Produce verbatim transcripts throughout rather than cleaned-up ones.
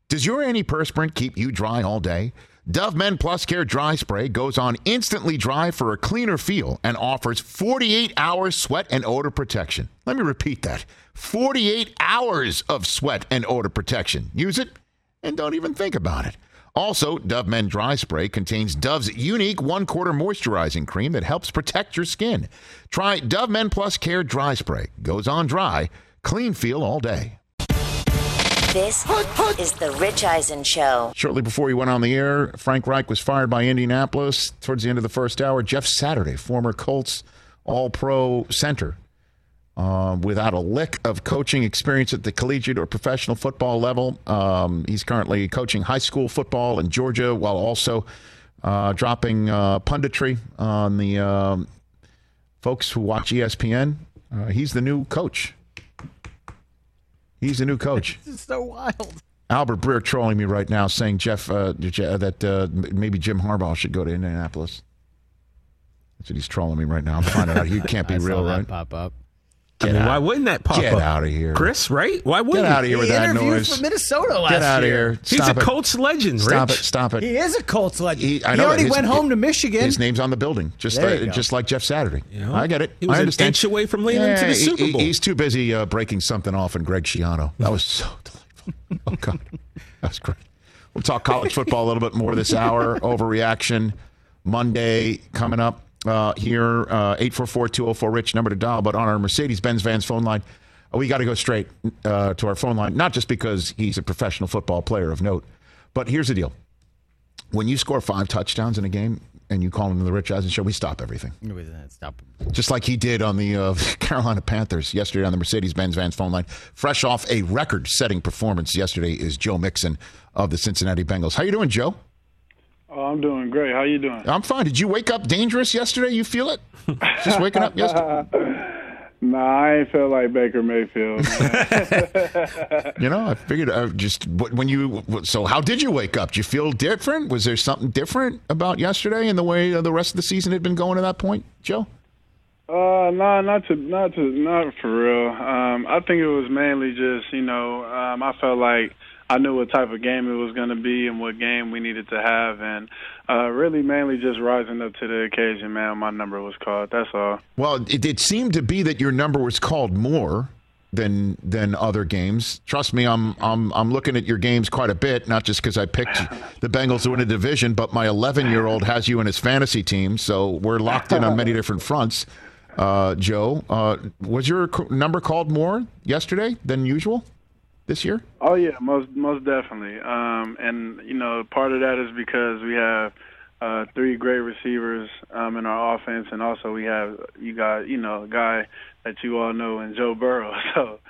Does your antiperspirant keep you dry all day? Dove Men Plus Care Dry Spray goes on instantly dry for a cleaner feel and offers forty-eight hours sweat and odor protection. Let me repeat that. forty-eight hours of sweat and odor protection. Use it and don't even think about it. Also, Dove Men Dry Spray contains Dove's unique one-quarter moisturizing cream that helps protect your skin. Try Dove Men Plus Care Dry Spray. Goes on dry, clean feel all day. This is the Rich Eisen Show. Shortly before he went on the air, Frank Reich was fired by Indianapolis. Towards the end of the first hour, Jeff Saturday, former Colts All-Pro center, uh, without a lick of coaching experience at the collegiate or professional football level. Um, he's currently coaching high school football in Georgia while also uh, dropping uh, punditry on the um, folks who watch E S P N. Uh, he's the new coach. He's the new coach. This is so wild. Albert Breer trolling me right now, saying Jeff uh, that uh, maybe Jim Harbaugh should go to Indianapolis. That's what he's trolling me right now. I'm finding out he can't be I real, saw that right? Pop up. I mean, why wouldn't that pop Get up? Get out of here, Chris. Right? Why wouldn't get out of here he with that interviewed noise? for Minnesota last Get out of year. here! He's Stop a it. Colts legend. Stop Rich. it! Stop it! He is a Colts legend. He, I he know already his, went home to Michigan. His name's on the building, just There like you go. just like Jeff Saturday. You know, I get it. He was I understand. an inch away from leading yeah, to the he- Super he- Bowl. he's too busy uh, breaking something off in Greg Schiano. That was so delightful. Oh God, that's great. We'll talk college football a little bit more this hour. Overreaction Monday coming up uh, here. Uh, eight four four, two oh four, RICH, number to dial. But on our Mercedes-Benz Vans phone line, we got to go straight uh, to our phone line, not just because he's a professional football player of note, but here's the deal. When you score five touchdowns in a game and you call into the Rich Eisen Show, we stop everything. Stop. Just like he did on the uh, Carolina Panthers yesterday on the Mercedes-Benz Vans phone line. Fresh off a record-setting performance yesterday is Joe Mixon of the Cincinnati Bengals. How you doing, Joe? Oh, I'm doing great. How you doing? I'm fine. Did you wake up dangerous yesterday? You feel it? Just waking up yesterday? Nah, I ain't feel like Baker Mayfield. You know, I figured uh, just when you. So, how did you wake up? Did you feel different? Was there something different about yesterday and the way uh, the rest of the season had been going to that point, Joe? Uh, nah, not to, not to, not for real. Um, I think it was mainly just, you know, um, I felt like I knew what type of game it was going to be and what game we needed to have, and uh, really mainly just rising up to the occasion, man. My number was called. That's all. Well, it, it seemed to be that your number was called more than than other games. Trust me, I'm I'm I'm looking at your games quite a bit, not just because I picked the Bengals to win a division, but my eleven-year-old has you in his fantasy team, so we're locked in on many different fronts. Uh, Joe, uh, was your c- number called more yesterday than usual this year? Oh yeah, most most definitely. Um, and you know, part of that is because we have uh, three great receivers um, in our offense, and also we have you got you know a guy that you all know in Joe Burrow. So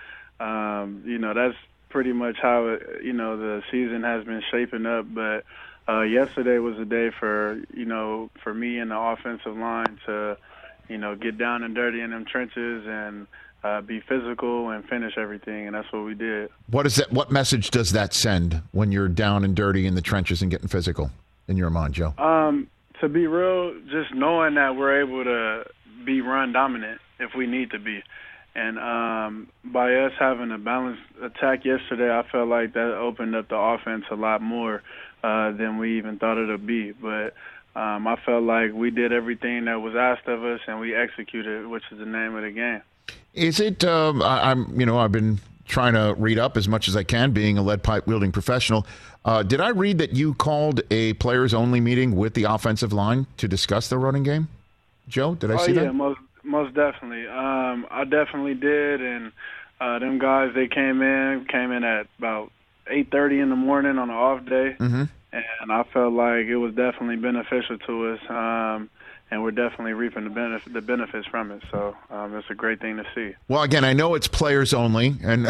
um, you know that's pretty much how it, you know the season has been shaping up. But uh, yesterday was a day for you know for me and the offensive line to you know get down and dirty in them trenches and. Uh, be physical and finish everything, and that's what we did. What is that? What message does that send when you're down and dirty in the trenches and getting physical in your mind, Joe? Um, to be real, just knowing that we're able to be run dominant if we need to be. And um, by us having a balanced attack yesterday, I felt like that opened up the offense a lot more uh, than we even thought it would be. But um, I felt like we did everything that was asked of us, and we executed, which is the name of the game. Is it? Um, I, I'm. You know, I've been trying to read up as much as I can, being a lead pipe wielding professional. Uh, did I read that you called a players only meeting with the offensive line to discuss the running game? Joe, did I oh, see yeah, that? most most definitely. Um, I definitely did, and uh, them guys they came in came in at about eight thirty in the morning on an off day, mm-hmm. and I felt like it was definitely beneficial to us. Um, And we're definitely reaping the, benef- the benefits from it. So um, it's a great thing to see. Well, again, I know it's players only, and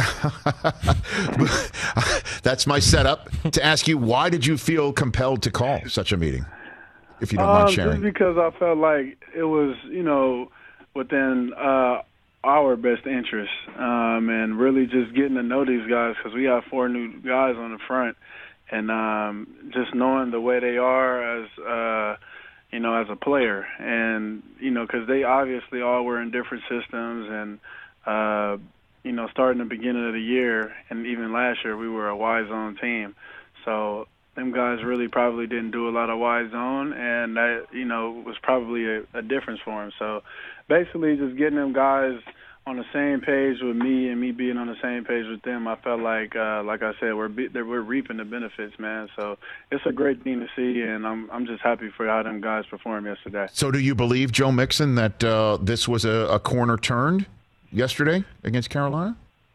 that's my setup to ask you, why did you feel compelled to call such a meeting, if you don't um, mind sharing? Just because I felt like it was, you know, within uh, our best interest um, and really just getting to know these guys because we have four new guys on the front. And um, just knowing the way they are as uh, – you know, as a player. And, you know, because they obviously all were in different systems and, uh, you know, starting the beginning of the year and even last year, we were a Y zone team. So them guys really probably didn't do a lot of Y zone, and that, you know, was probably a, a difference for them. So basically just getting them guys on the same page with me and me being on the same page with them, I felt like, uh, like I said, we're be- we're reaping the benefits, man. So it's a great thing to see, and I'm I'm just happy for how them guys performed yesterday. So do you believe, Joe Mixon, that uh, this was a, a corner turned yesterday against Carolina?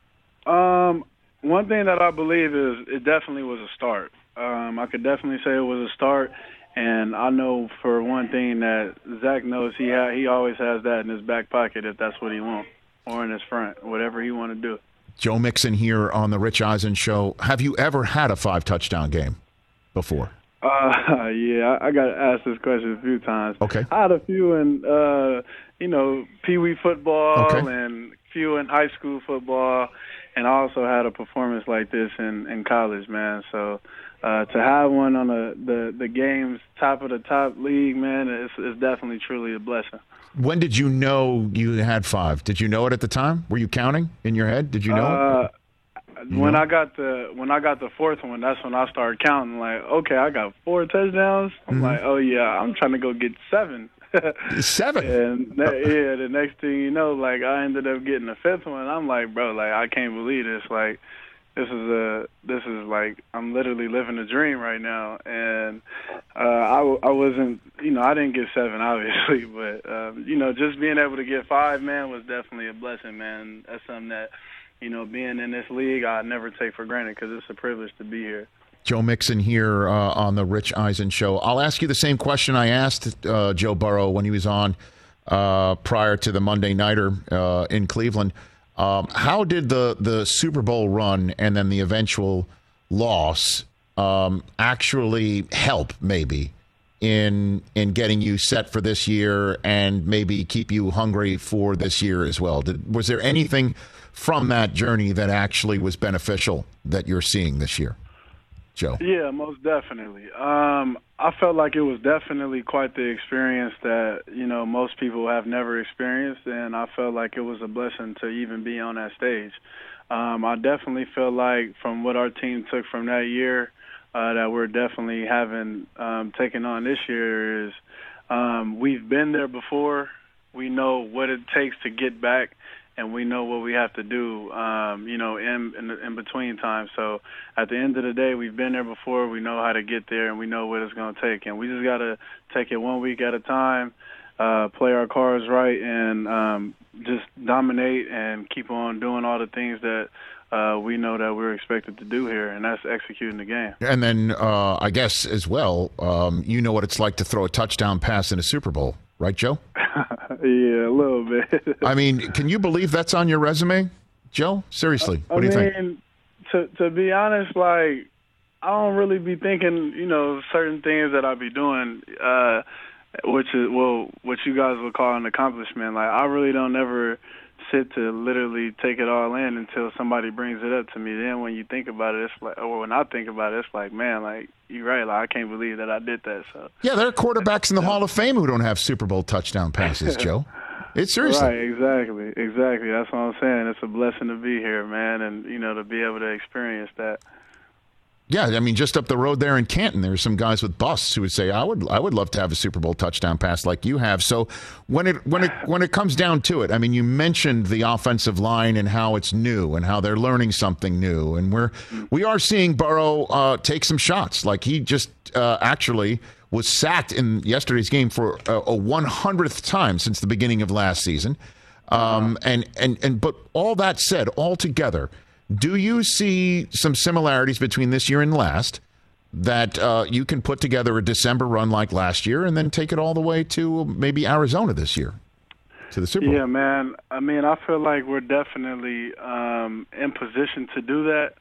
Um, one thing that I believe is it definitely was a start. Um, I could definitely say it was a start. And I know for one thing that Zach knows he ha- he always has that in his back pocket if that's what he wants, or in his front, whatever he want to do. Joe Mixon here on the Rich Eisen Show. Have you ever had a five-touchdown game before? Uh, yeah, I, I got asked this question a few times. Okay. I had a few in, uh, you know, Pee Wee football Okay. and a few in high school football, and I also had a performance like this in, in college, man. So uh, to have one on the, the, the game's top of the top league, man, it's, it's definitely truly a blessing. When did you know you had five? Did you know it at the time? Were you counting in your head? Did you know Uh, it? when know? I got the when I got the fourth one, that's when I started counting. Like, okay, I got four touchdowns. I'm Mm-hmm. like, oh yeah, I'm trying to go get seven. Seven. And ne- yeah, the next thing you know, like I ended up getting the fifth one. I'm like, bro, like I can't believe this. Like, this is a this is like I'm literally living a dream right now. And uh, I w- I wasn't, you know, I didn't get seven obviously, but um, you know, just being able to get five, man, was definitely a blessing, man. That's something that, you know, being in this league, I never take for granted because it's a privilege to be here. Joe Mixon here uh, on the Rich Eisen Show. I'll ask you the same question I asked uh, Joe Burrow when he was on uh, prior to the Monday Nighter uh, in Cleveland. Um, how did the, the Super Bowl run and then the eventual loss um, actually help maybe in in getting you set for this year and maybe keep you hungry for this year as well? Did, was there anything from that journey that actually was beneficial that you're seeing this year, Joe? Yeah, most definitely. Um, I felt like it was definitely quite the experience that, you know, most people have never experienced, and I felt like it was a blessing to even be on that stage. Um, I definitely feel like from what our team took from that year uh, that we're definitely having um, taken on this year is um, we've been there before. We know what it takes to get back, and we know what we have to do, um, you know, in, in in between time. So at the end of the day, we've been there before. We know how to get there, and we know what it's going to take. And we just got to take it one week at a time, uh, play our cards right, and um, just dominate and keep on doing all the things that uh, we know that we're expected to do here, and that's executing the game. And then uh, I guess as well, um, you know what it's like to throw a touchdown pass in a Super Bowl, right, Joe? Yeah, a little bit. I mean, can you believe that's on your resume, Joe? Seriously, what I do you mean, think? To to be honest, like I don't really be thinking, you know, certain things that I be doing, uh, which is well, what you guys would call an accomplishment. Like I really don't ever sit to literally take it all in until somebody brings it up to me. Then when you think about it, it's like, or when I think about it, it's like, man, like you're right. Like I can't believe that I did that. So Yeah, there are quarterbacks in the Hall of Fame who don't have Super Bowl touchdown passes, Joe. It's seriously. Right, exactly, exactly. That's what I'm saying. It's a blessing to be here, man, and you know to be able to experience that. Yeah, I mean, just up the road there in Canton, there's some guys with busts who would say, "I would, I would love to have a Super Bowl touchdown pass like you have." So, when it when it when it comes down to it, I mean, you mentioned the offensive line and how it's new and how they're learning something new, and we're we are seeing Burrow uh, take some shots. Like he just uh, actually was sacked in yesterday's game for a, a one hundredth time since the beginning of last season. Um, and and and but all that said, altogether, do you see some similarities between this year and last that uh, you can put together a December run like last year and then take it all the way to maybe Arizona this year to the Super Bowl? Yeah, man. I mean, I feel like we're definitely um, in position to do that.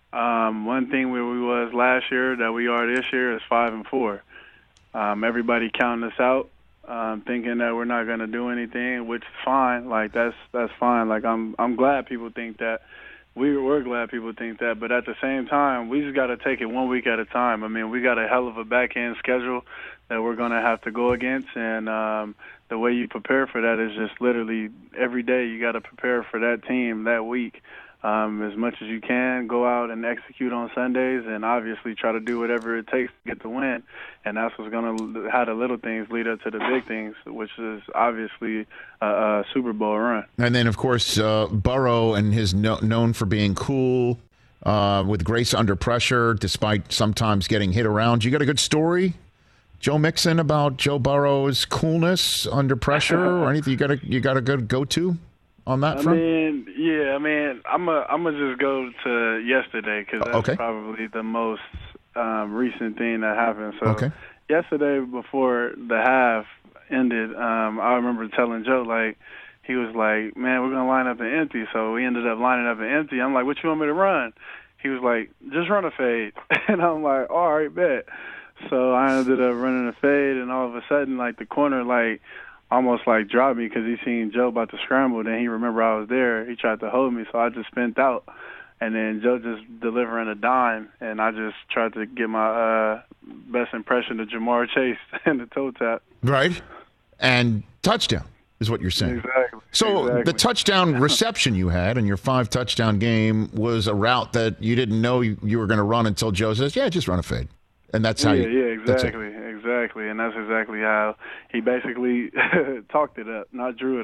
Um, one thing where we was last year that we are this year is five and four. Um, everybody counting us out, um, thinking that we're not going to do anything, which is fine. Like that's that's fine. Like I'm I'm glad people think that. we, we're glad people think that. But at the same time, we just got to take it one week at a time. I mean, we got a hell of a back-end schedule that we're going to have to go against. And um, the way you prepare for that is just literally every day you got to prepare for that team that week. Um, as much as you can, go out and execute on Sundays, and obviously try to do whatever it takes to get the win. And that's what's going to how the little things lead up to the big things, which is obviously a, a Super Bowl run. And then, of course, uh, Burrow and his no, known for being cool, uh, with grace under pressure, despite sometimes getting hit around. You got a good story, Joe Mixon, about Joe Burrow's coolness under pressure, or anything? You got a you got a good go to on that I front? mean, yeah, I mean, I'm a, I'm gonna just go to yesterday because that's okay. probably the most um, recent thing that happened. So okay. yesterday, before the half ended, um, I remember telling Joe, like, he was like, "Man, we're gonna line up in empty." So we ended up lining up in empty. I'm like, "What you want me to run?" He was like, "Just run a fade," and I'm like, "All right, bet." So I ended up running a fade, and all of a sudden, like, the corner, like, almost like dropped me because he seen Joe about to scramble. Then he remembered I was there. He tried to hold me, so I just spent out. And then Joe just delivering a dime, and I just tried to get my uh, best impression of Jamar Chase and the toe tap. Right. And touchdown is what you're saying. Exactly. So exactly. the touchdown reception you had in your five-touchdown game was a route that you didn't know you, you were going to run until Joe says, yeah, just run a fade. And that's how yeah, you... Yeah, exactly, exactly. And that's exactly how he basically talked it up, not drew it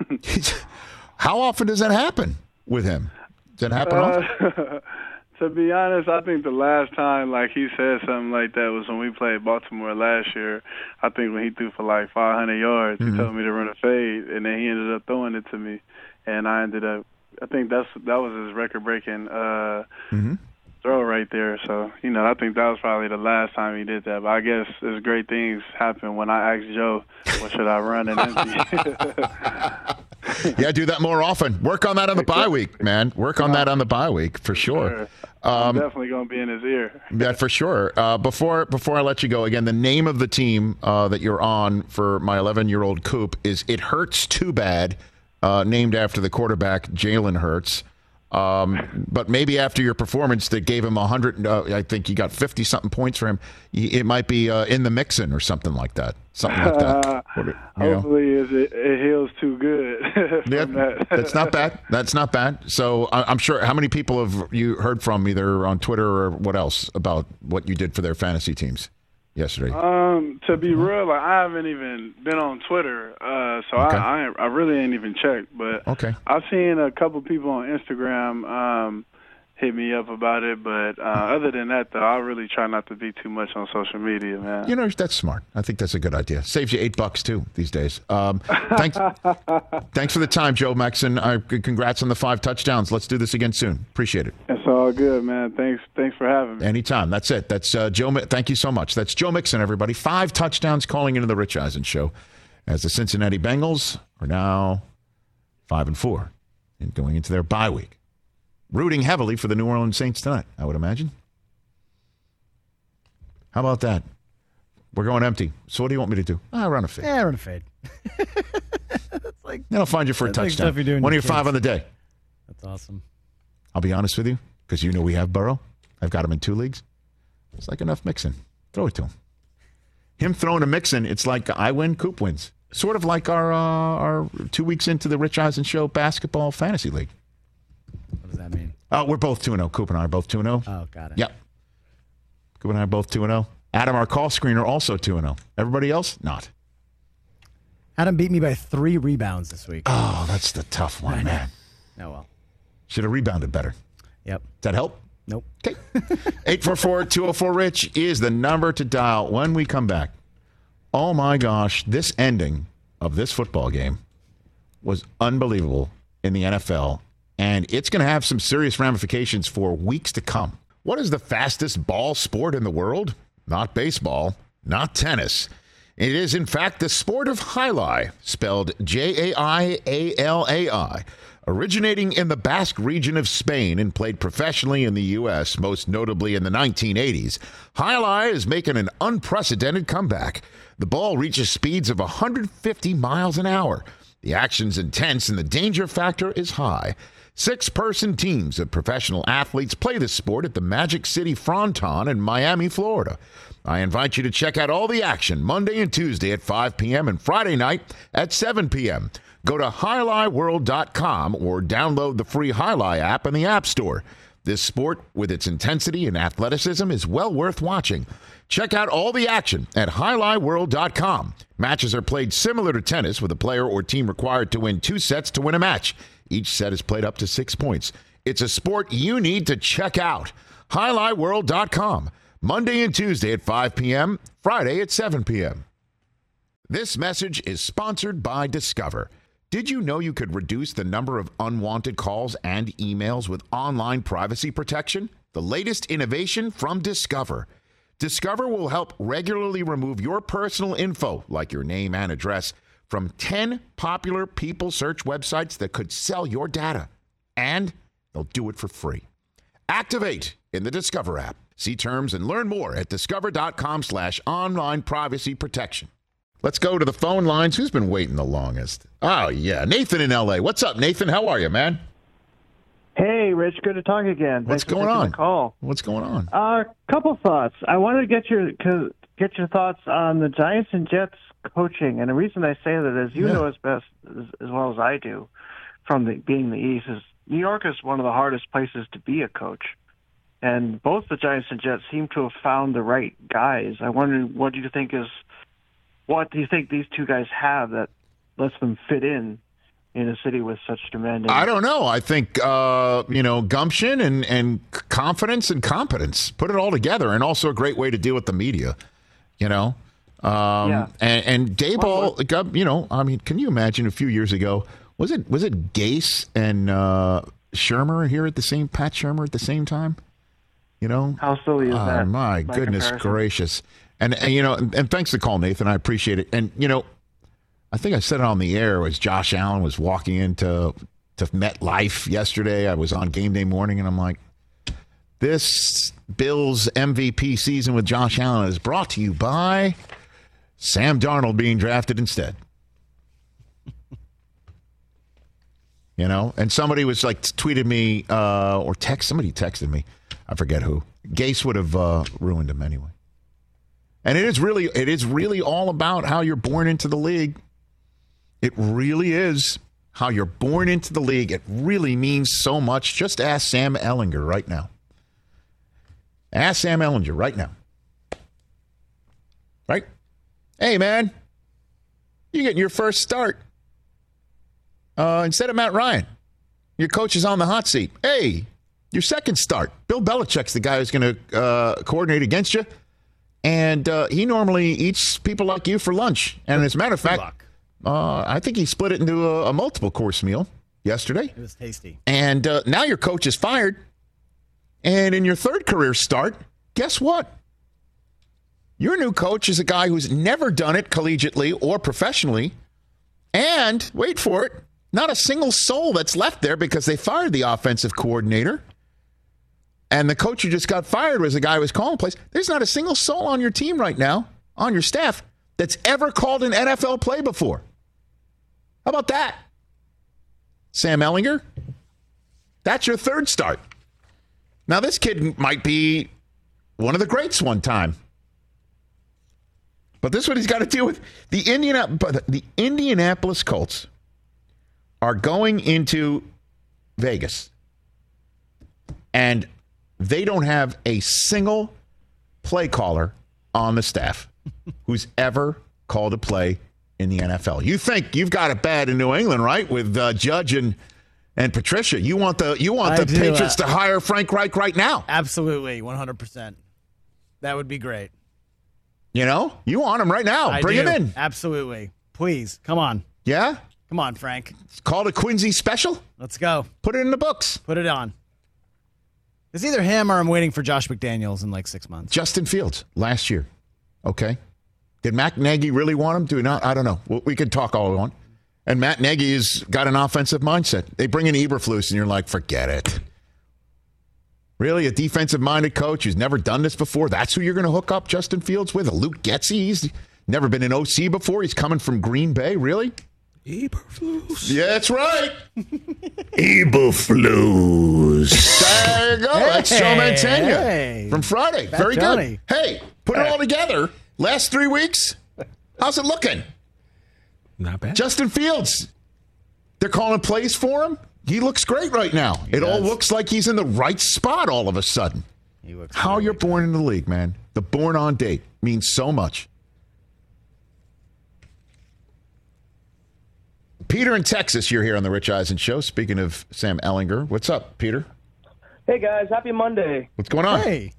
up. How often does that happen with him? Does that happen uh, often? To be honest, I think the last time like he said something like that was when we played Baltimore last year. I think when he threw for like five hundred yards, mm-hmm. he told me to run a fade, and then he ended up throwing it to me, and I ended up. I think that's that was his record-breaking uh, mm-hmm. throw right there. So you know, I think that was probably the last time he did that. But I guess there's great things happen when I asked Joe, "What should I run in empty?" Yeah, do that more often. Work on that on the bye week, man. Work on that on the bye week for sure. sure. I'm um, definitely going to be in his ear. Yeah, for sure. Uh, before before I let you go, again, the name of the team uh, that you're on for my eleven-year-old Coop is It Hurts Too Bad, uh, named after the quarterback Jalen Hurts. Um, but maybe after your performance that gave him one hundred, uh, I think you got fifty-something points for him, it might be uh, in the mixin or something like that. Something like that. Uh, hopefully it, it heals too good. Yeah, that. That's not bad. That's not bad. So I, I'm sure, how many people have you heard from either on Twitter or what else about what you did for their fantasy teams yesterday? Um, to be real, like, I haven't even been on Twitter, uh, so okay. I, I I really ain't even checked. But okay. I've seen a couple people on Instagram um, hit me up about it. But uh, other than that, though, I really try not to be too much on social media, man. You know, that's smart. I think that's a good idea. Saves you eight bucks too these days. Um, thanks, thanks for the time, Joe Mixon. Uh, congrats on the five touchdowns. Let's do this again soon. Appreciate it. It's all good, man. Thanks, thanks for having me. Anytime. That's it. That's uh, Joe. Thank you so much. That's Joe Mixon, everybody. Five touchdowns calling into the Rich Eisen Show, as the Cincinnati Bengals are now five and four and going into their bye week. Rooting heavily for the New Orleans Saints tonight, I would imagine. How about that? We're going empty. So what do you want me to do? Ah, run a fade. Yeah, run a fade. That's like, then I'll find you for a touchdown. Like One of your five on the day. That's awesome. I'll be honest with you, because you know we have Burrow. I've got him in two leagues. It's like enough Mixon. Throw it to him. Him throwing a Mixon, it's like I win, Coop wins. Sort of like our uh, our two weeks into the Rich Eisen Show basketball fantasy league. What does that mean? Oh, we're both two and oh. Coop and I are both two and oh. Oh, got it. Yep. Coop and I are both two and oh. Adam, our call screener, also two and oh. Everybody else, not. Adam beat me by three rebounds this week. Oh, that's the tough one, man. Oh, well. Should have rebounded better. Yep. Does that help? Nope. Okay. eight four four, two oh four, RICH is the number to dial when we come back. Oh, my gosh. This ending of this football game was unbelievable in the N F L. And it's going to have some serious ramifications for weeks to come. What is the fastest ball sport in the world? Not baseball, not tennis. It is, in fact, the sport of Jailai, spelled J A I A L A I, originating in the Basque region of Spain and played professionally in the U S, most notably in the nineteen eighties. Jailai is making an unprecedented comeback. The ball reaches speeds of one hundred fifty miles an hour. The action's intense and the danger factor is high. Six-person teams of professional athletes play the sport at the Magic City Fronton in Miami, Florida. I invite you to check out all the action Monday and Tuesday at five p.m. and Friday night at seven p.m. Go to highlight world dot com or download the free Highlight app in the App Store. This sport, with its intensity and athleticism, is well worth watching. Check out all the action at highlight world dot com. Matches are played similar to tennis, with a player or team required to win two sets to win a match. Each set is played up to six points. It's a sport you need to check out. highlight world dot com. Monday and Tuesday at five p.m., Friday at seven p.m. This message is sponsored by Discover. Did you know you could reduce the number of unwanted calls and emails with online privacy protection? The latest innovation from Discover. Discover will help regularly remove your personal info, like your name and address, from ten popular people search websites that could sell your data. And they'll do it for free. Activate in the Discover app. See terms and learn more at discover.com slash online privacy protection. Let's go to the phone lines. Who's been waiting the longest? Oh, yeah. Nathan in L A. What's up, Nathan? How are you, man? Hey, Rich. Good to talk again. What's Thanks for going taking on? the call. What's going on? A uh, couple thoughts. I wanted to get your get your thoughts on the Giants and Jets coaching. And the reason I say that is you Yeah. know as best as, as well as I do from the, being the East is New York is one of the hardest places to be a coach. And both the Giants and Jets seem to have found the right guys. I wonder what do you think is what do you think these two guys have that lets them fit in in a city with such demanding? I don't know. I think, uh, you know, gumption and, and confidence and competence. Put it all together. And also a great way to deal with the media, you know. Um, Yeah. And, and Daboll, you know, I mean, can you imagine a few years ago, was it was it Gase and uh, Shermer here at the same, Pat Shermer at the same time? You know? How silly is Oh, that? my by goodness comparison? gracious. And, and, you know, and, and thanks for the call, Nathan. I appreciate it. And, you know, I think I said it on the air as Josh Allen was walking into to MetLife yesterday. I was on game day morning, and I'm like, this Bills M V P season with Josh Allen is brought to you by Sam Darnold being drafted instead. You know, and somebody was like tweeted me uh, or text somebody texted me. I forget who. Gase would have uh, ruined him anyway. And it is really, it is really all about how you're born into the league. It really is how you're born into the league. It really means so much. Just ask Sam Ehlinger right now. Ask Sam Ehlinger right now. Right? Hey, man, you're getting your first start. Uh, instead of Matt Ryan, your coach is on the hot seat. Hey, your second start. Bill Belichick's the guy who's going to uh, coordinate against you. And uh, he normally eats people like you for lunch. And as a matter of fact, uh, I think he split it into a, a multiple course meal yesterday. It was tasty. And uh, now your coach is fired. And in your third career start, guess what? Your new coach is a guy who's never done it collegiately or professionally. And, wait for it, not a single soul that's left there because they fired the offensive coordinator. And the coach who just got fired was the guy who was calling plays. There's not a single soul on your team right now, on your staff, that's ever called an N F L play before. How about that? Sam Ehlinger? That's your third start. Now, this kid might be one of the greats one time. But this is what he's got to deal with. The, Indiana, the Indianapolis Colts are going into Vegas. And they don't have a single play caller on the staff who's ever called a play in the N F L. You think you've got it bad in New England, right? With uh, Judge and and Patricia. You want the you want I the do, Patriots uh, to hire Frank Reich right now. Absolutely, one hundred percent. That would be great. You know? You want him right now. I Bring do. him in. Absolutely. Please, come on. Yeah? Come on, Frank. It's called a Quincy special. Let's go. Put it in the books. Put it on. It's either him or I'm waiting for Josh McDaniels in like six months. Justin Fields last year. Okay. Did Matt Nagy really want him? Do we not? I don't know. We we could talk all we want. And Matt Nagy has got an offensive mindset. They bring in Eberflus, and you're like, forget it. Really? A defensive-minded coach who's never done this before? That's who you're going to hook up Justin Fields with? A Luke Getsy? He's never been an O C before. He's coming from Green Bay. Really? Eberflus. Yeah, that's right. Eberflus. There you go. That's Joe Mantegna hey. from Friday. Fat Very Johnny. good. Hey, put it all together. Last three weeks, how's it looking? Not bad. Justin Fields, they're calling plays for him. He looks great right now. He it does. all looks like he's in the right spot all of a sudden. He looks How really you're good. born in the league, man. The born on date means so much. Peter in Texas, you're here on the Rich Eisen Show. Speaking of Sam Ellinger, what's up, Peter? Hey guys, happy Monday. What's going on? Hey.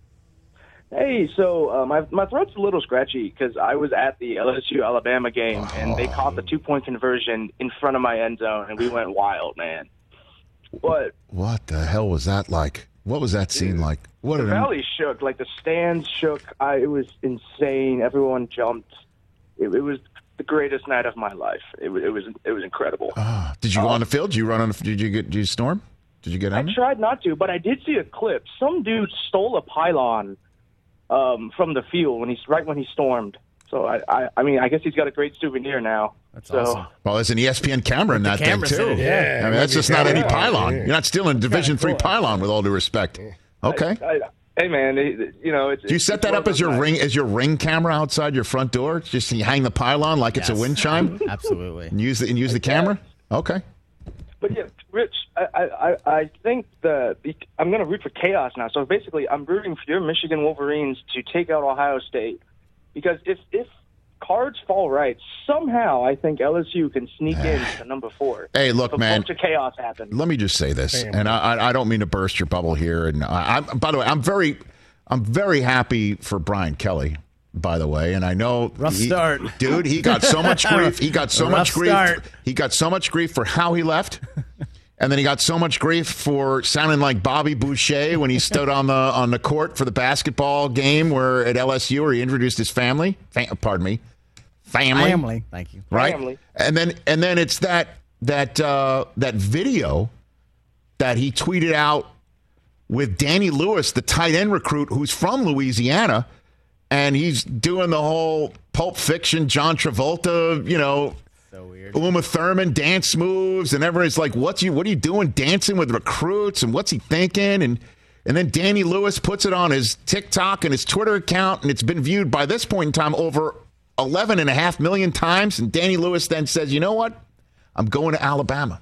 Hey, so uh, my my throat's a little scratchy because I was at the L S U Alabama game and they caught the two point conversion in front of my end zone and we went wild, man. But What the hell was that like? What was that scene like? What the an valley shook, like the stands shook. I, it was insane. Everyone jumped. It, it was the greatest night of my life. It, was- it was it was incredible. Ah, did you go on the field? Did you run on the? Did you get? Did you storm? Did you get I on? it? tried not to, but I did see a clip. Some dude stole a pylon um, from the field when he's right when he stormed. So I, I, I mean, I guess he's got a great souvenir now. That's so, awesome. Well, there's an E S P N camera in that thing camera's too. in it, yeah. I mean, that's just not any Yeah. pylon. Yeah. You're not stealing a Division Three pylon, with all due respect. Okay. I, I, hey man, it, you know it's. Do you set that up as your ring as your ring camera outside your front door? Just you hang the pylon like it's a Yes. wind chime Absolutely. and use the and use the camera. Okay. But yeah, Rich, I, I, I think the I'm going to root for chaos now. So basically, I'm rooting for your Michigan Wolverines to take out Ohio State because if if cards fall right, somehow I think L S U can sneak in to number four. Hey, look, if a man. bunch of chaos happens. Let me just say this, and I, I I don't mean to burst your bubble here. And I, I by the way, I'm very I'm very happy for Brian Kelly. By the way, and I know Rough he- start. dude. He got so much grief. He got so Rough much grief. start. He got so much grief for how he left, and then he got so much grief for sounding like Bobby Boucher when he stood on the on the court for the basketball game where at L S U where he introduced his family. Fa- pardon me, family. Family. Thank you. Right? Family. And then and then it's that that uh, that video that he tweeted out with Danny Lewis, the tight end recruit who's from Louisiana, and he's doing the whole Pulp Fiction, John Travolta, you know, So weird. Uma Thurman dance moves, and everybody's like, "What's you? What are you doing, dancing with recruits? And what's he thinking?" And and then Danny Lewis puts it on his TikTok and his Twitter account, and it's been viewed by this point in time over eleven and a half million times. And Danny Lewis then says, "You know what? I'm going to Alabama."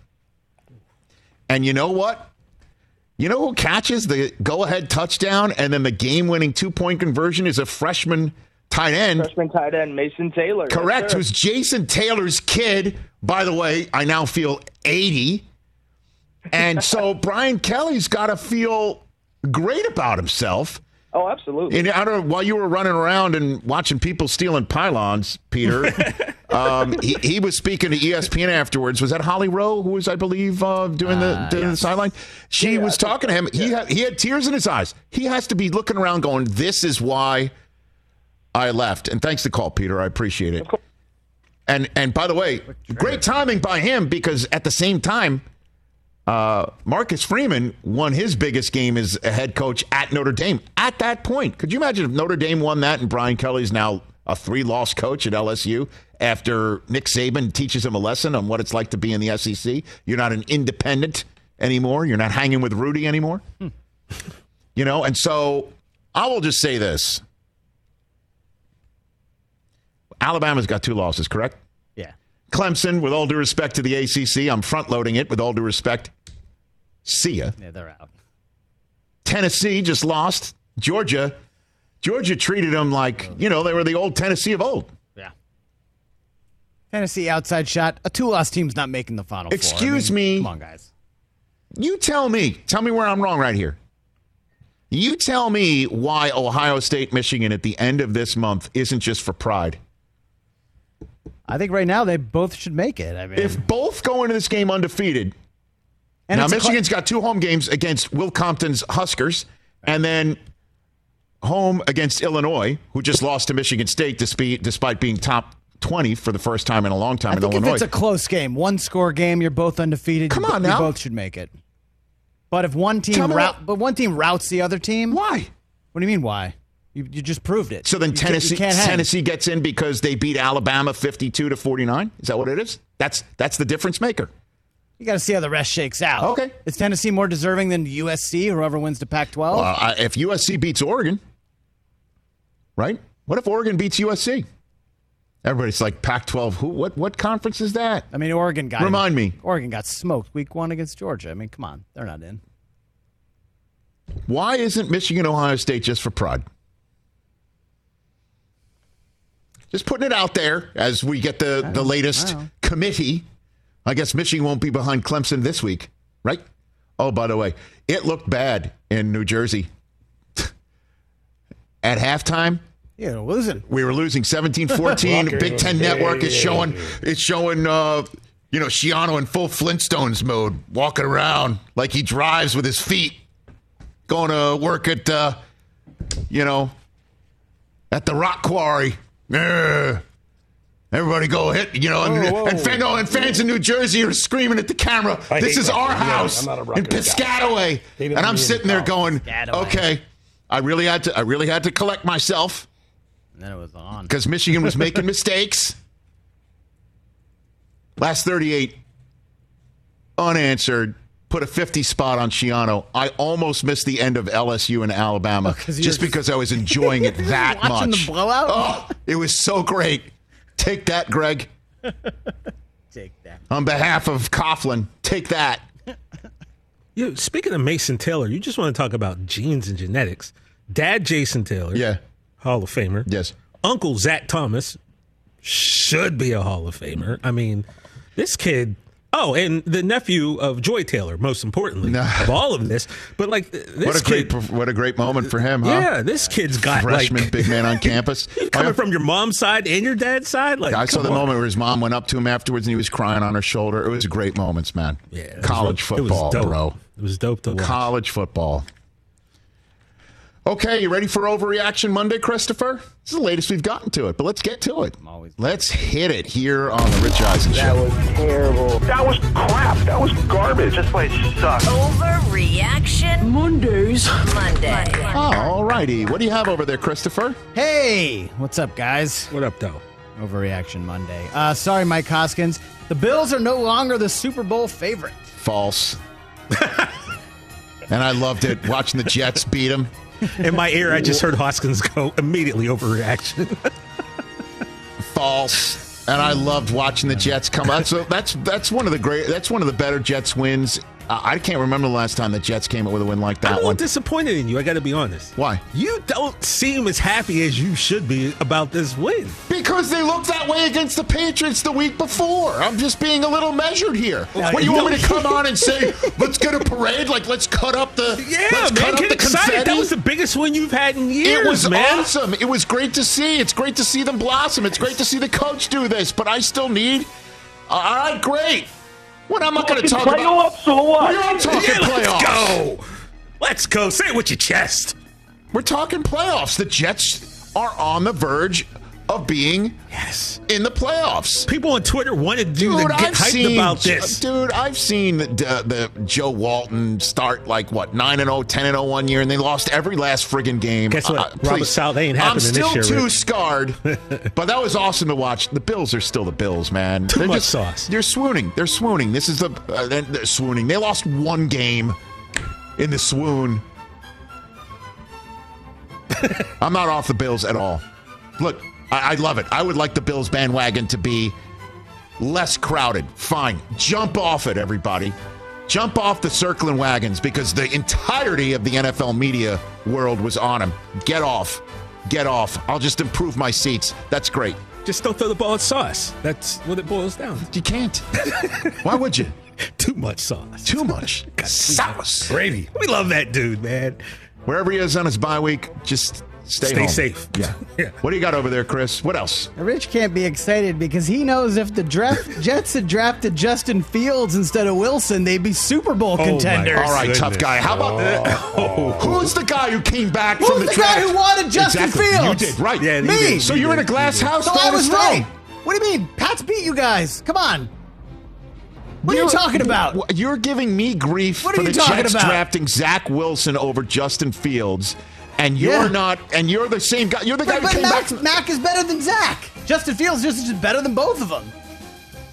And you know what? You know who catches the go-ahead touchdown and then the game-winning two-point conversion is a freshman tight end. Freshman tight end Mason Taylor. Correct. Yes, sir. Who's Jason Taylor's kid. By the way, I now feel eighty. And so Brian Kelly's got to feel great about himself. Oh, absolutely. And I don't know, while you were running around and watching people stealing pylons, Peter, um, he, he was speaking to E S P N afterwards. Was that Holly Rowe, who was, I believe, uh, doing the, Uh, doing the yes. sideline? She Yeah, was I think talking to him. He had, he had tears in his eyes. He has to be looking around going, this is why I left. And thanks to call, Peter. I appreciate it. And and by the way, great timing by him because at the same time, uh, Marcus Freeman won his biggest game as a head coach at Notre Dame. At that point, could you imagine if Notre Dame won that and Brian Kelly's now a three-loss coach at L S U after Nick Saban teaches him a lesson on what it's like to be in the S E C? You're not an independent anymore. You're not hanging with Rudy anymore. Hmm. You know, and so I will just say this. Alabama's got two losses, correct? Yeah. Clemson, with all due respect to the A C C, I'm front-loading it with all due respect. See ya. Yeah, they're out. Tennessee just lost. Georgia, Georgia treated them like, you know, they were the old Tennessee of old. Yeah. Tennessee outside shot. A two-loss team's not making the Final Four. Excuse I mean, me. Come on, guys. You tell me. Tell me where I'm wrong right here. You tell me why Ohio State, Michigan at the end of this month isn't just for pride. I think right now they both should make it. I mean, If both go into this game undefeated, and now it's a cl- Michigan's got two home games against Will Compton's Huskers, and then home against Illinois, who just lost to Michigan State despite, despite being top twenty for the first time in a long time I in think Illinois. if it's a close game, one-score game, you're both undefeated. Come you, on you now. both should make it. But if one Tell team me rout, what- but one team routs the other team, Why? what do you mean why? You you just proved it. So then You can't- you Tennessee can't hang. Tennessee gets in because they beat Alabama fifty-two to forty-nine? Is that what it is? That's that's the difference maker. You got to see how the rest shakes out. Okay. Is Tennessee more deserving than U S C or whoever wins the Pac twelve? Uh, if U S C beats Oregon, right? What if Oregon beats U S C? Everybody's like, Pac twelve, who? What What conference is that? I mean, Oregon got Remind me. Oregon got smoked week one against Georgia. I mean, come on. They're not in. Why isn't Michigan, Ohio State just for pride? Just putting it out there as we get the, the latest committee. I guess Michigan won't be behind Clemson this week, right? Oh, by the way, it looked bad in New Jersey. At halftime, yeah, losing. We were losing seventeen fourteen. Big Ten Network is showing it's showing uh, you know, Schiano in full Flintstones mode, walking around like he drives with his feet, going to work at uh, you know, at the rock quarry. Yeah. Everybody go hit, you know, and, whoa, whoa. and, fan, no, and fans in New Jersey are screaming at the camera. I This is our yeah, house in Piscataway. And I'm sitting there going, okay, I really had to I really had to collect myself. And then it was on. Because Michigan was making mistakes. Last thirty-eight, unanswered. Put a fifty spot on Schiano. I almost missed the end of L S U and Alabama Oh, just because I was enjoying it that Watching much. the blowout? Oh, it was so great. Take that, Greg. Take that. On behalf of Coughlin, take that. You know, speaking of Mason Taylor, you just want to talk about genes and genetics. Dad Jason Taylor, Yeah. Hall of Famer. Yes. Uncle Zach Thomas should be a Hall of Famer. I mean, this kid. Oh, and the nephew of Joy Taylor, most importantly, No. of all of this. But like this What a kid, great what a great moment for him, huh? yeah, this kid's got Freshman like big man on campus. coming from your mom's side and your dad's side. Like I saw come the on. moment where his mom went up to him afterwards and he was crying on her shoulder. It was a great moments, man. Yeah, it was- College it was football, dope. bro. It was dope to watch. College football. Okay, you ready for Overreaction Monday, Christopher? This is the latest we've gotten to it, but let's get to it. always- Let's hit it here on the Rich Eisen Show. That was terrible. That was crap. That was garbage. This place sucks. Overreaction Mondays. Monday. Oh, all righty. What do you have over there, Christopher? Hey, what's up, guys? What up, though? Overreaction Monday. Uh, sorry, Mike Hoskins. The Bills are no longer the Super Bowl favorite. False. And I loved it, watching the Jets beat them. In my ear, I just heard Hoskins go immediately overreaction. False. And I loved watching the Jets come out. So that's that's one of the great. That's one of the better Jets wins. Uh, I can't remember the last time the Jets came up with a win like I'm that a little one. disappointed in you. I got to be honest. Why? You don't seem as happy as you should be about this win. Because they looked that way against the Patriots the week before. I'm just being a little measured here. Now, What do you you want me to come on and say? Let's get a parade. Like let's cut up the. Yeah, let's man, cut up get the excited. confetti. That was the biggest win you've had in years, It was man. awesome. It was great to see. It's great to see them blossom. It's great to see the coach do this. But I still need. All right, great. What I'm not going to talk about. Playoffs or what? We're not talking Yeah, let's playoffs. go. Let's go. Say it with your chest. We're talking playoffs. The Jets are on the verge of being Yes. in the playoffs. People on Twitter wanted you to Dude, get I've hyped seen, about this. Dude, I've seen the, the, the Joe Walton start like what nine and oh, ten and oh one year, and they lost every last friggin' game. Guess what? Uh, Robert please. Saleh, they ain't I'm happening still this year, too Rich. scarred, but that was awesome to watch. The Bills are still the Bills, man. Too they're much just, sauce. They're swooning. They're swooning. This is the uh, they're, they're swooning. They lost one game in the swoon. I'm not off the Bills at all. Look, I, I love it. I would like the Bills bandwagon to be less crowded. Fine. Jump off it, everybody. Jump off the circling wagons because the entirety of the N F L media world was on them. Get off. Get off. I'll just improve my seats. That's great. Just don't throw the ball at sauce. That's what it boils down to. You can't. Why would you? Too much sauce. Too much. Sauce. Gravy. We love that dude, man. Wherever he is on his bye week, just stay, Stay home. safe. Yeah. Yeah. What do you got over there, Chris? What else? Rich can't be excited because he knows if the draft Jets had drafted Justin Fields instead of Wilson, they'd be Super Bowl my contenders. All right, Goodness. tough guy. How about Oh. who's the guy who came back Who's from the, the draft? guy who wanted Justin exactly. Fields? You did, right. Yeah, he Me. did. So He you're in a did. glass He did. house So I throwing a was stone. right. What do you mean? Pat's beat you guys. Come on. What are you talking about? You're giving me grief What are for you the talking Jets about? drafting Zach Wilson over Justin Fields, and you're Yeah. not, and you're the same guy. You're the guy But, who but came Mac, back. From, Mac is better than Zach. Justin Fields is just better than both of them.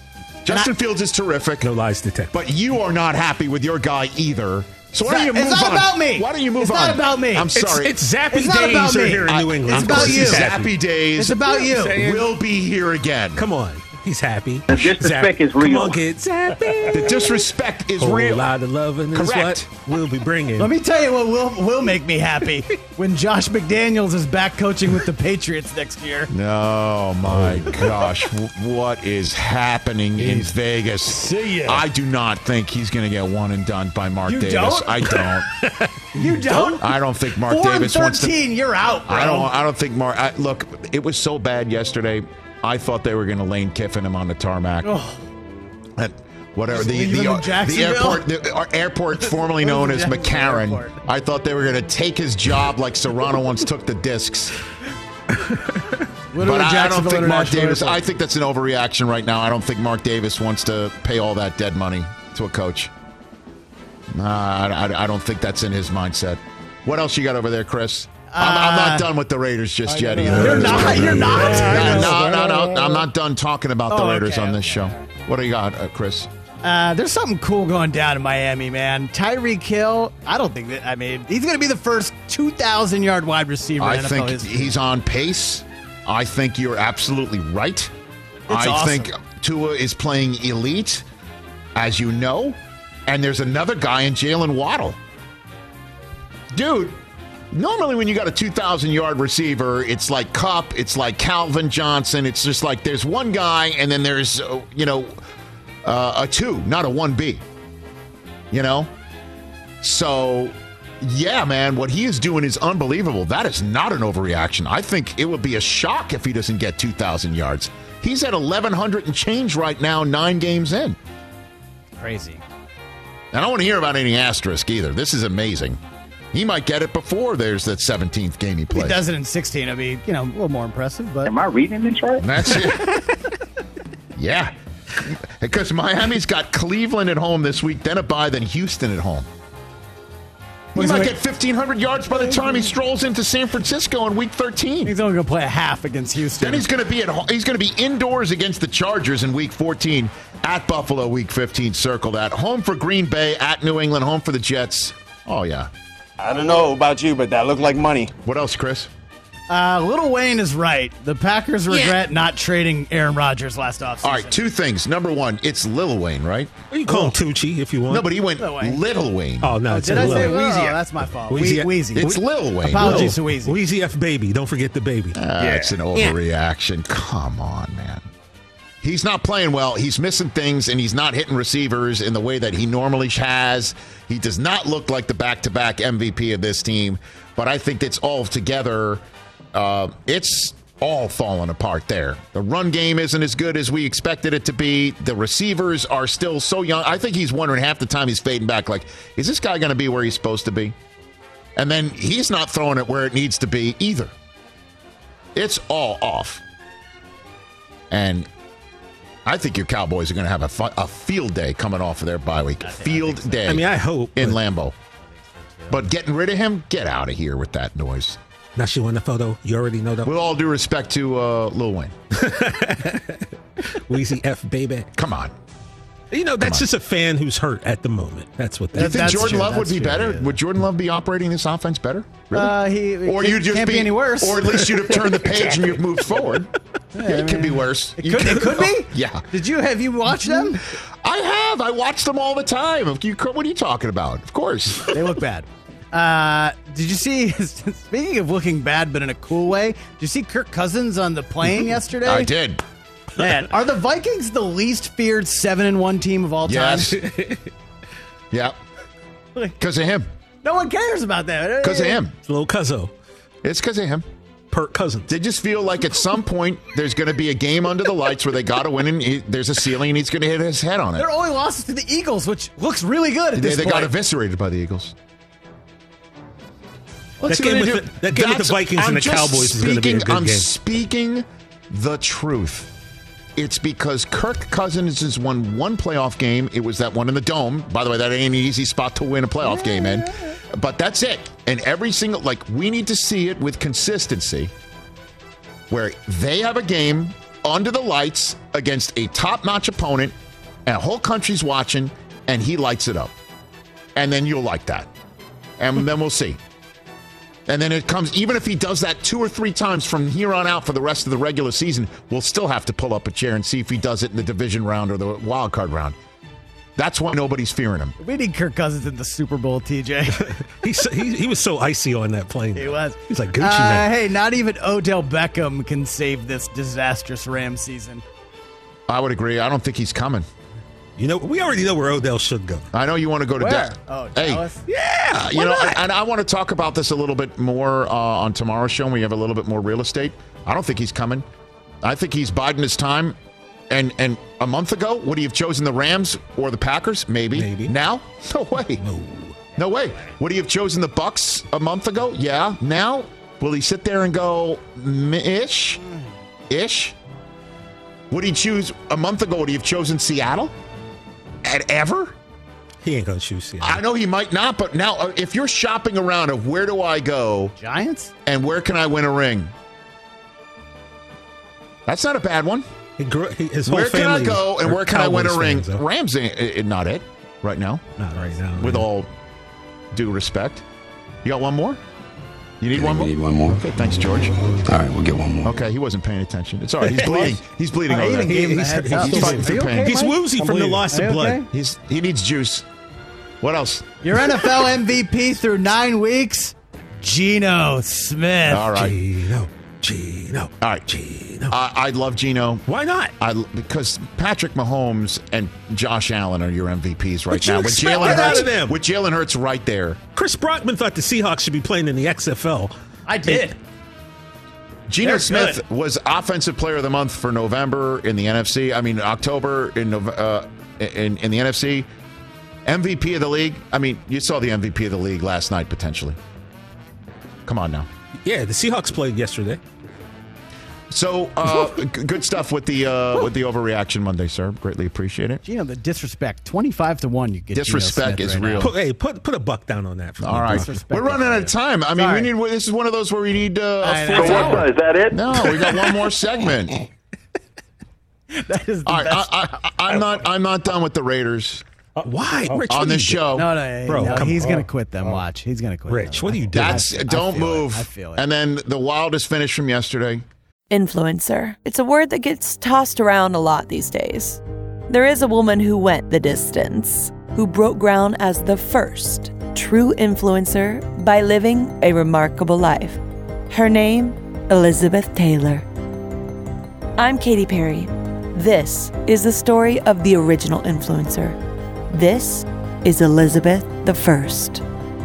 Justin I, Fields is terrific. No lies detected. But you are not happy with your guy either. So why don't you move on? It's not about me. Why don't you move it's on? It's not about me. I'm sorry. It's, it's Zappy it's not Days about are me. here in New England. It's about you. Zappy Days. It's about you. We'll be here again. Come on. He's happy. The disrespect Zappy. is real. Come on, kid. Zappy. The disrespect is Whole real. lot of loving is Correct. what we'll be bringing. Let me tell you what will will make me happy when Josh McDaniels is back coaching with the Patriots next year. Oh my gosh, W- what is happening in Vegas? See ya. I do not think he's going to get one and done by Mark You Davis. don't? I don't. You don't? I don't think Mark Four Davis and wants to. thirteen, you're out, bro. I don't. I don't think Mark. I, look, it was so bad yesterday. I thought they were going to Lane Kiffin him on the tarmac. Oh. And whatever Just the leave the, him in the Jacksonville? airport the our airport formerly known as Jacksonville McCarran. Airport. I thought they were going to take his job like Serrano once took the discs. Literally But I, I don't Jacksonville think Mark International Davis. Airport. I think that's an overreaction right now. I don't think Mark Davis wants to pay all that dead money to a coach. Uh, I, I, I don't think that's in his mindset. What else you got over there, Chris? I'm, I'm not done with the Raiders just yet either. You're not. You're not. No, no, no, no. I'm not done talking about the Oh, Raiders okay, on this okay. show. What do you got, uh, Chris? Uh, there's something cool going down in Miami, man. Tyreek Hill, I don't think that, I mean, he's going to be the first two thousand yard wide receiver I in N F L think history. he's on pace. I think you're absolutely right. I awesome. think Tua is playing elite, as you know. And there's another guy in Jalen Waddle. Dude, normally when you got a two thousand yard receiver, it's like Kupp, it's like Calvin Johnson. It's just like there's one guy and then there's, uh, you know, uh, a two, not a one B. You know? So, yeah, man, what he is doing is unbelievable. That is not an overreaction. I think it would be a shock if he doesn't get two thousand yards. He's at eleven hundred and change right now, nine games in. Crazy. And I don't want to hear about any asterisk either. This is amazing. He might get it before there's that seventeenth game he If plays. he does it in sixteen, it'd be, you know, a little more impressive, but Am I reading this right? And that's it. Yeah. Because Miami's got Cleveland at home this week, then a bye, then Houston at home. He He's might only- get fifteen hundred yards by the time he strolls into San Francisco in week thirteen. he's only going to play a half against Houston. Then he's going to be at ho- he's going to be indoors against the Chargers in week fourteen, at Buffalo week fifteen. Circle that. Home for Green Bay, at New England, home for the Jets. Oh yeah. I don't know about you, but that looked like money. What else, Chris? Uh, Little Wayne is right. The Packers regret not trading Aaron Rodgers last offseason. All right, two things. Number one, it's Lil Wayne, right? You call him Tucci if you want. No, but he went Lil Wayne. Little Wayne. Oh, no. It's Did I Lil say Wayne. Wheezy? Oh, that's my fault. Wheezy. Wheezy. It's Lil Wayne. Apologies to Wheezy. Wheezy F baby. Don't forget the baby. That's an overreaction. Come on, man. He's not playing well. He's missing things, and he's not hitting receivers in the way that he normally has. He does not look like the back-to-back M V P of this team. But I think it's all together. Uh, it's all falling apart there. The run game isn't as good as we expected it to be. The receivers are still so young. I think he's wondering half the time he's fading back, like, is this guy going to be where he's supposed to be? And then he's not throwing it where it needs to be either. It's all off. And I think your Cowboys are going to have a, fu- a field day coming off of their bye week. Field day. I mean, I hope. In but- Lambeau. But getting rid of him, get out of here with that noise. Now she won the photo. You already know that. With all due respect to uh, Lil Wayne. Wheezy F baby. Come on. You know, that's just a fan who's hurt at the moment. That's what Do you that think That's Jordan true, Love would that's be true, better? yeah. Would Jordan Love be operating this offense better? Really? Uh, he, or it you just can't be, any worse. Or at least you'd have turned the page and you've moved forward. Yeah, it could be worse. It You could, it could be? Yeah. Did you, have you watched them? I have. I watch them all the time. You- What are you talking about? Of course. They look bad. Uh, did you see, speaking of looking bad, but in a cool way, did you see Kirk Cousins on the plane yesterday? I did. Man, are the Vikings the least feared seven and one team of all time? Yes. Yeah. Because of him. No one cares about that. Because of him. It's little Cuzzo. It's because of him. Perk Cousins. They just feel like at some point there's going to be a game under the lights where they got to win and he, there's a ceiling and he's going to hit his head on it. Their only losses to the Eagles, which looks really good at They, this they point. got eviscerated by the Eagles. That Let's see game what they with do. the- that game with the That's- Vikings and I'm the just Cowboys is gonna be a speaking- good I'm game. speaking the truth. It's because Kirk Cousins has won one playoff game. It was that one in the Dome. By the way, that ain't an easy spot to win a playoff game in. But that's it. And every single, like, we need to see it with consistency where they have a game under the lights against a top-notch opponent and the whole country's watching, and he lights it up. And then you'll like that. And then we'll see. And then it comes, even if he does that two or three times from here on out for the rest of the regular season, we'll still have to pull up a chair and see if he does it in the division round or the wild card round. That's why nobody's fearing him. We need Kirk Cousins in the Super Bowl, T J. He's so, he, he was so icy on that plane. He was. He was like Gucci uh, man. Hey, not even Odell Beckham can save this disastrous Rams season. I would agree. I don't think he's coming. You know, we already know where Odell should go. I know you want to go to Where? Dallas. Oh, hey, Dallas? Yeah, you why know, not? and I want to talk about this a little bit more uh, on tomorrow's show when we have a little bit more real estate. I don't think he's coming. I think he's biding his time. And and a month ago, would he have chosen the Rams or the Packers? Maybe. Maybe. Now? No way. No. No way. Would he have chosen the Bucks a month ago? Yeah. Now? Will he sit there and go, ish? Ish? Would he choose a month ago? Would he have chosen Seattle? At ever? He ain't going to choose Seattle. I know he might not, but now uh, if you're shopping around of where do I go Giants? and where can I win a ring? That's not a bad one. He grew, he, his whole Where can I family go and are where can I win a Cowboys ring? fans, though. Rams ain't uh, not it right now. Not right now. With man. all due respect. You got one more? You need one more? We need one more. Okay, thanks, George. All right, we'll get one more. Okay, he wasn't paying attention. It's all right. He's bleeding. He's bleeding over there. He, He's- he's, he's- He's fighting through pain. He's woozy from the loss of blood. He's he needs juice. What else? Your N F L M V P through nine weeks, Geno Smith. All right. Gino, Gino, All right. Gino. I, I love Geno. Why not? I because Patrick Mahomes and Josh Allen are your M V Ps right But you now. With expect Jalen that out Hurts, of them. with Jalen Hurts right there. Chris Brockman thought the Seahawks should be playing in the X F L. I did. Geno They're Smith good. was Offensive Player of the Month for November in the N F C. I mean October in Nov- uh, in in the N F C. M V P of the league. I mean, you saw the M V P of the league last night potentially. Come on now. Yeah, the Seahawks played yesterday. So uh, g- good stuff with the uh, with the overreaction Monday, sir. Greatly appreciate it. Geno, the disrespect, twenty-five to one. You get Geno Disrespect Smith is right now. real. Put, hey, put put a buck down on that. For All me, right, bro. Disrespect we're running is out of time. I mean, Sorry. we need. This is one of those where we need uh, I a know. fourth So hour. what? Is that it? No, we got one more segment. That is the All right, best. I, I, I'm not. I'm not done with the Raiders Why, Rich? on what this are you show. no, no, Bro, no come he's on. going to quit them. Watch. He's going to quit Rich, them. what are you doing? That's I don't feel it. move. I feel it. And then the wildest finish from yesterday. Influencer. It's a word that gets tossed around a lot these days. There is a woman who went the distance, who broke ground as the first true influencer by living a remarkable life. Her name, Elizabeth Taylor. I'm Katy Perry. This is the story of the original influencer. This is Elizabeth the First.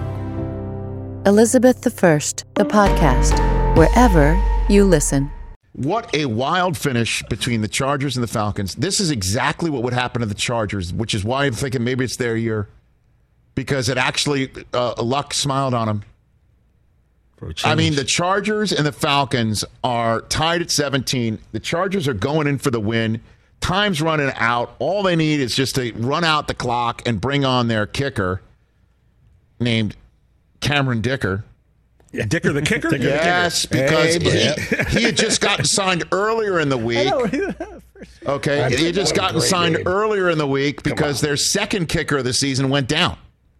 Elizabeth the First, the podcast, wherever you listen. What a wild finish between the Chargers and the Falcons. This is exactly what would happen to the Chargers, which is why I'm thinking maybe it's their year. Because it actually, uh, luck smiled on them. For a I mean, change. the Chargers and the Falcons are tied at seventeen. The Chargers are going in for the win. Time's running out. All they need is just to run out the clock and bring on their kicker named Cameron Dicker. Dicker the kicker. Yes, because Hey, he, he had just gotten signed earlier in the week. Okay, he had just gotten signed earlier in the week because their second kicker of the season went down.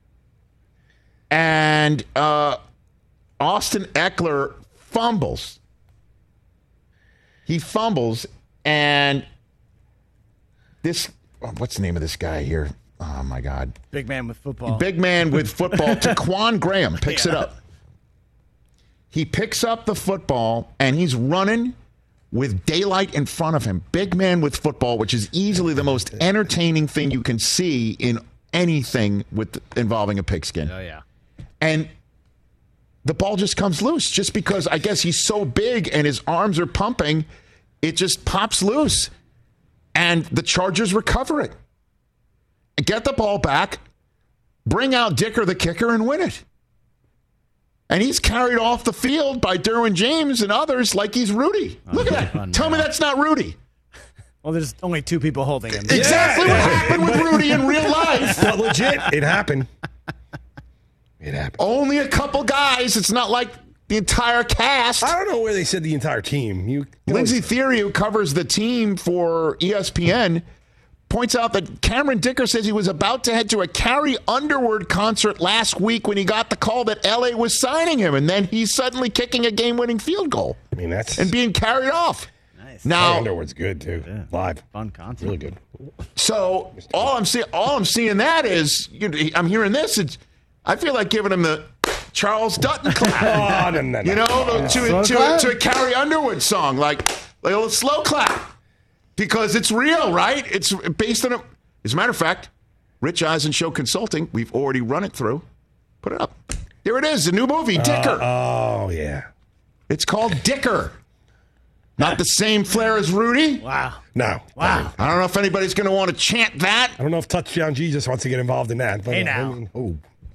And uh, Austin Eckler fumbles. He fumbles, and this, what's the name of this guy here? Oh, my God. Big man with football. Big man with football. Taquan Graham picks it up. He picks up the football, and he's running with daylight in front of him. Big man with football, which is easily the most entertaining thing you can see in anything with involving a pigskin. Oh, yeah. And the ball just comes loose just because I guess he's so big and his arms are pumping. It just pops loose. And the Chargers recover it. Get the ball back, bring out Dicker the kicker, and win it. And he's carried off the field by Derwin James and others like he's Rudy. Look at that. Oh, no. Tell me that's not Rudy. Well, there's only two people holding him. Exactly what happened with Rudy in real life. But legit, it happened. It happened. Only a couple guys. It's not like the entire cast. I don't know where they said the entire team. You, you Lindsay Theory, who covers the team for E S P N, points out that Cameron Dicker says he was about to head to a Carrie Underwood concert last week when he got the call that L A was signing him, and then he's suddenly kicking a game-winning field goal. I mean, that's and being carried off. Nice. Now, Carrie Underwood's good too. Yeah. Live, fun concert, really good. So all I'm seeing, all I'm seeing that is, you know, I'm hearing this. It's, I feel like giving him the Charles Dutton clap. oh, no, no, no. You know, to, to, to, to a Carrie Underwood song, like, like a little slow clap. Because it's real, right? It's based on a. As a matter of fact, Rich Eisen Show Consulting, we've already run it through. Put it up. Here it is, the new movie, Dicker. Uh, oh, yeah. It's called Dicker. Not the same flair as Rudy. Wow. No. Wow. I don't know if anybody's going to want to chant that. I don't know if Touchdown Jesus wants to get involved in that. But Hey, uh, now. I mean, oh.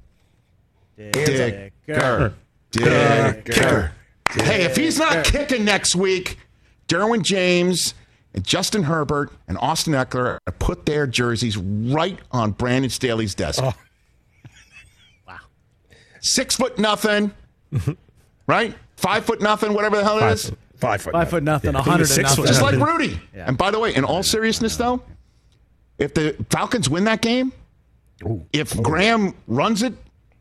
Dicker. Dicker. Dicker. Hey, if he's not kicking next week, Derwin James and Justin Herbert and Austin Eckler put their jerseys right on Brandon Staley's desk. Oh. Wow. Six foot nothing, right? Five foot nothing, whatever the hell it is. Five foot. Five foot nothing, a Yeah. hundred and Six nothing. foot Just like nothing. Rudy. Yeah. And by the way, in all seriousness, though, if the Falcons win that game, Ooh. if Graham runs it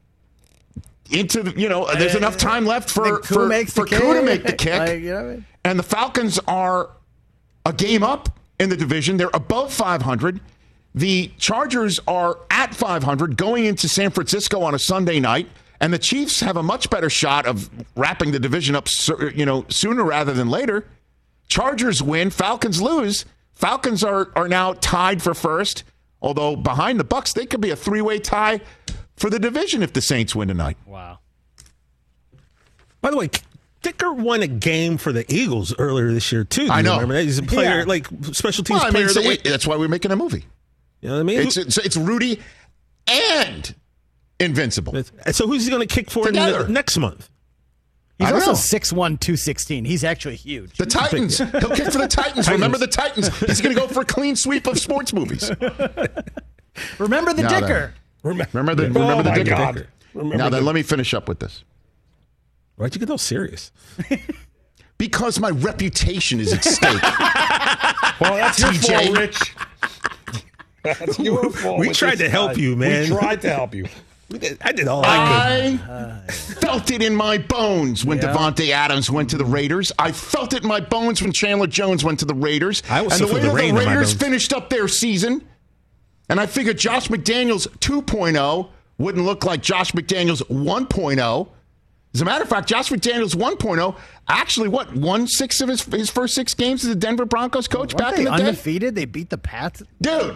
into the, you know, there's enough time left for Koo for, makes for the Koo to kick. make the kick. Like, you know what I mean? And the Falcons are a game up in the division. They're above five hundred. The Chargers are at five hundred going into San Francisco on a Sunday night. And the Chiefs have a much better shot of wrapping the division up, you know, sooner rather than later. Chargers win, Falcons lose. Falcons are are now tied for first. Although behind the Bucs, they could be a three-way tie for the division if the Saints win tonight. Wow. By the way, Dicker won a game for the Eagles earlier this year, too. Do I you know. Remember that? He's a player, Yeah. like special teams Well, I player mean, of the so week. it- that's why we're making a movie. You know what I mean? It's, it's, it's Rudy and Invincible. So who's he going to kick for in Together. the, next month? He's I don't also know. six one, two sixteen. He's actually huge. The Titans. He'll kick for the Titans. Remember the Titans. He's going to go for a clean sweep of sports movies. Remember the Now Dicker. Remember, Remember the, oh remember the my Dicker. God. Remember Now then, the- let me finish up with this. Why'd you get all serious? Because my reputation is at stake. Well, that's your T J. fault, Rich. That's your fault. We with tried this to help guy. you, man. We tried to help you. We did- I did all I could. I felt it in my bones when Yeah. Devontae Adams went to the Raiders. I felt it in my bones when Chandler Jones went to the Raiders. I also and the feel way the that rain the in my Raiders bones. finished up their season, and I figured Josh McDaniels two point oh wouldn't look like Josh McDaniels one point oh. As a matter of fact, Josh McDaniels one point oh actually, what, won six of his, his first six games as a Denver Broncos coach Weren't back they in the day? undefeated? They beat the Pats. Dude,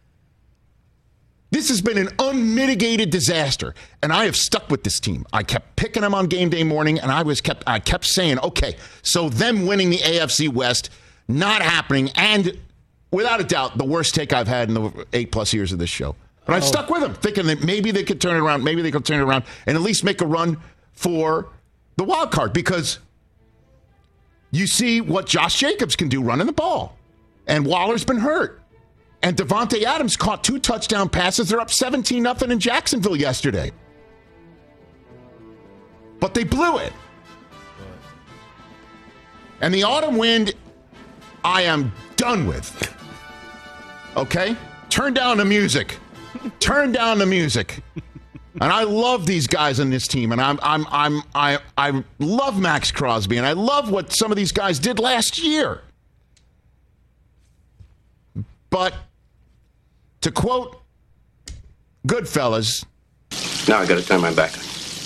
this has been an unmitigated disaster, and I have stuck with this team. I kept picking them on game day morning, and I was kept I kept saying, okay, so them winning the A F C West, not happening, and without a doubt, the worst take I've had in the eight plus years of this show. But I stuck with them, thinking that maybe they could turn it around, maybe they could turn it around, and at least make a run for the wild card, because you see what Josh Jacobs can do running the ball, and Waller's been hurt. And Devontae Adams caught two touchdown passes. They're up seventeen nothing in Jacksonville yesterday. But they blew it. And the autumn wind, I am done with. Okay? Turn down the music. Turn down the music. And I love these guys on this team. And I'm I'm I'm I I love Max Crosby. And I love what some of these guys did last year. But to quote Goodfellas, Now I got to turn my back.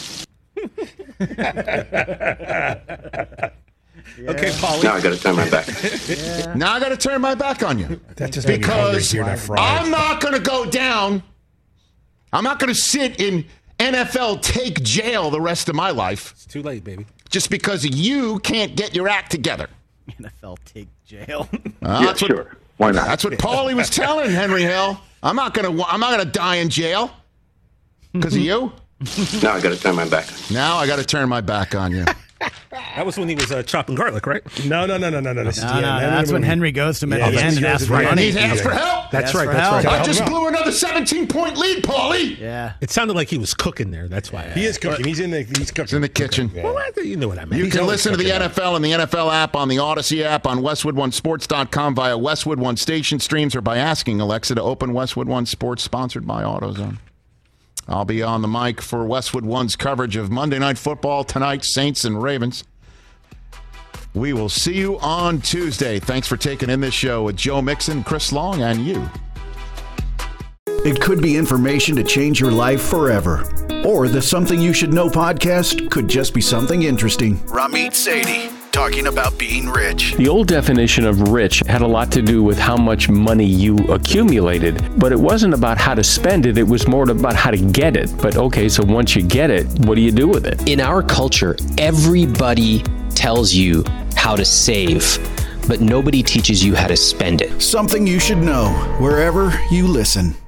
Okay, Paulie. Now I got to turn my back. now I got to turn my back on you. That just made me hungry Because hearing that fries. I'm not going to go down. I'm not going to sit in N F L take jail the rest of my life It's too late, baby. just because you can't get your act together. N F L take jail. Uh, Yeah, that's what, sure. Why not? That's what Paulie was telling Henry Hill. I'm not going to. I'm not going to die in jail because of you. Now I got to turn my back. Now I got to turn my back on you. That was when he was uh, chopping garlic, right? No, no, no, no, no, no. This is No, the no, end. that's when Henry goes to him Yeah, at the that's end and yours asks at for the end. money. He's asked for help. That's Ask right. for That's help. right. I Help just him out. blew another seventeen-point lead, Paulie. Yeah. It sounded like he was cooking there. That's why. He is cooking. He's in the. He's cooking. He's in the kitchen. Yeah. Well, I think you know what I meant. You He's can always listen to the cooking. N F L and the N F L app on the Odyssey app, on Westwood One Sports dot com via Westwood One station streams, or by asking Alexa to open Westwood One Sports, sponsored by AutoZone. I'll be on the mic for Westwood One's coverage of Monday Night Football tonight, Saints and Ravens. We will see you on Tuesday. Thanks for taking in this show with Joe Mixon, Chris Long, and you. It could be information to change your life forever. Or the Something You Should Know podcast could just be something interesting. Ramit Sethi, talking about being rich. The old definition of rich had a lot to do with how much money you accumulated, but it wasn't about how to spend it, it was more about how to get it. But okay, so once you get it, what do you do with it? In our culture, everybody tells you how to save, but nobody teaches you how to spend it. Something You Should Know, wherever you listen.